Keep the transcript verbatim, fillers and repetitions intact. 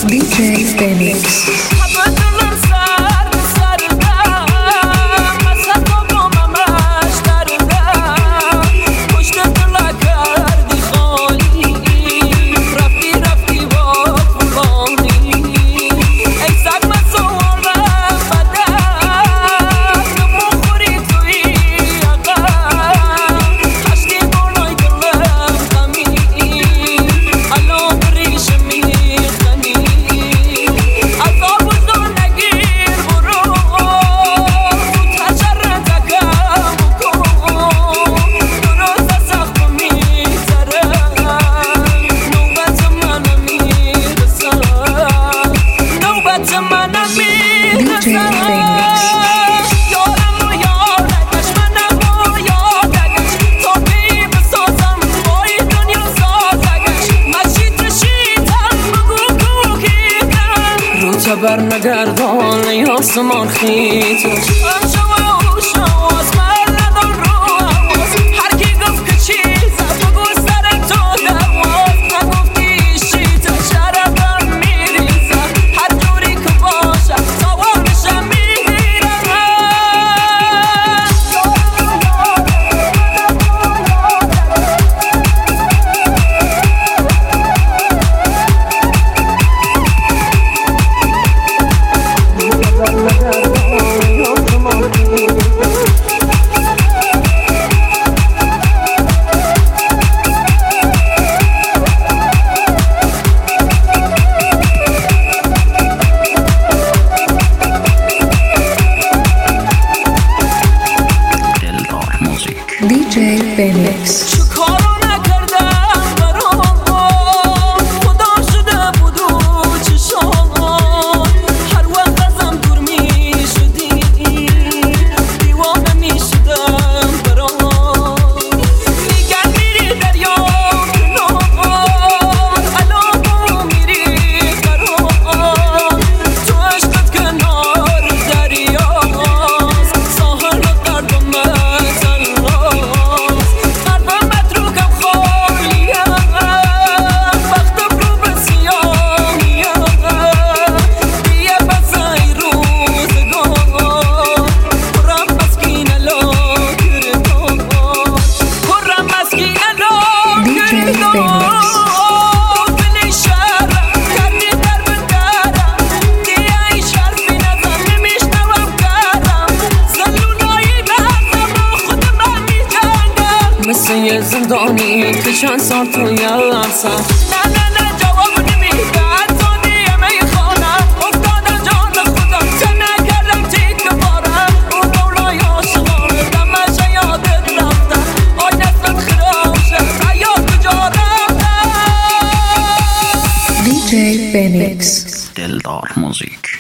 دی جی فینیکس. بر نگردان ای آسمان خیت شما و شما از من ندار رو حواس هر کی گفت که چیز بگو سر تو دواز نگفتی شیط شرفم میریزم هر جوری که باشم سوارشم میگیرم دی جی فینیکس. مثل یه زندانی که چند سال توی لرسم نه نه نه جواب نمیده حتی دیمه خانم افتادم جان خودم چه نکردم تیک بارم اون دولای عاشقانه دمشه یادت رفتم آی دستت خراشه حیات کجا رفتم. دی جی فینیکس. دلدار موزیک.